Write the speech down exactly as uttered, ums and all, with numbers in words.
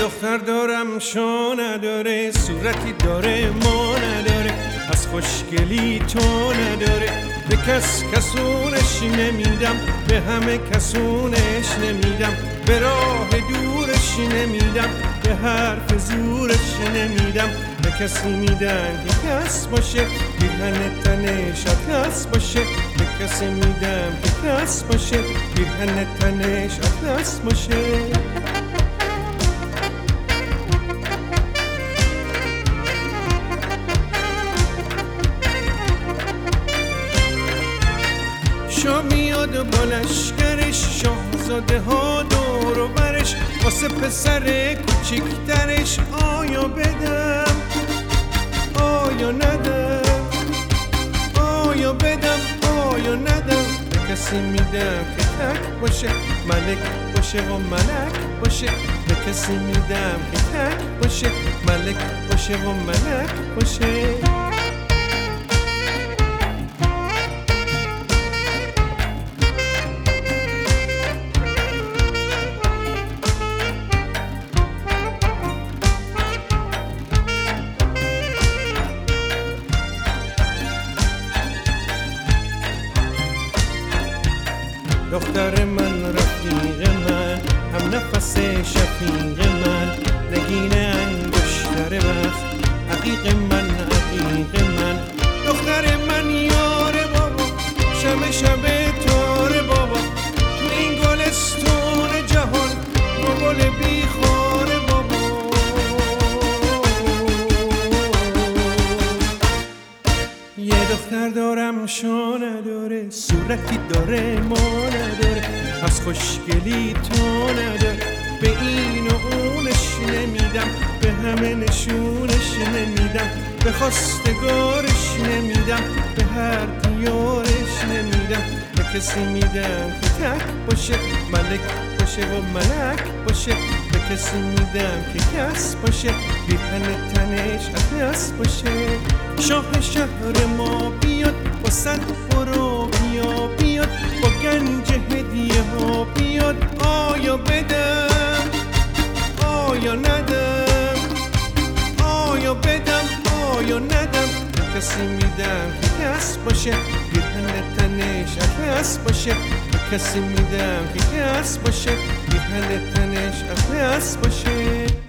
دختر دارم شو نداره، صورتی داره ما نداره، از خوشگلی تو نداره. به کس کسونش نمیدم، به همه کسونش نمیدم، به راه دورش نمیدم، به حرف زورش نمیدم. به کسی میدم که کس باشه، پیرهن تنش اطلس باشه. به کسی میدم که کس باشه، پیرهن تنش اطلس باشه. شاه میاد و با لشکرش، شاهزاده ها دور و برش، واسه پسر کوچیکترش آیا بدم آیا ندم، آیا بدم آیا ندم. به کسی میدم که تک باشه، ملک باشه و ملک باشه. به کسی میدم که تک باشه، ملک باشه و ملک باشه. دختر من رفیق من، هم نفس شفیق من، نگین انگشتر وقت، عقیق من عقیق من. دختر من یار بابا، شب شب تار بابا، تو این گلستون جهان با گل بیخار بابا. یه دختر دارم شو نداره، صورتی داره ما نداره، از خوشگلی تو نداره. به این و اونش نمیدم، به همه نشونش نمیدم، به خواستگارش نمیدم، به هر دیارش نمیدم. به کسی میدم که تک باشه، ملک باشه و ملک باشه. به کسی میدم که کس باشه، پیرهن تنش اطلس باشه. شاه شهر ما بیاد، با صد برو بیا بیاد، با گنج هدیه ها بیاد. آیا بدم آیا ندم، آیا بدم آیا ندم. به کسی میدم که کس باشه، پیرهن تنش اطلس باشه. به کسی میدم که کس باشه، پیرهن تنش اطلس باشه.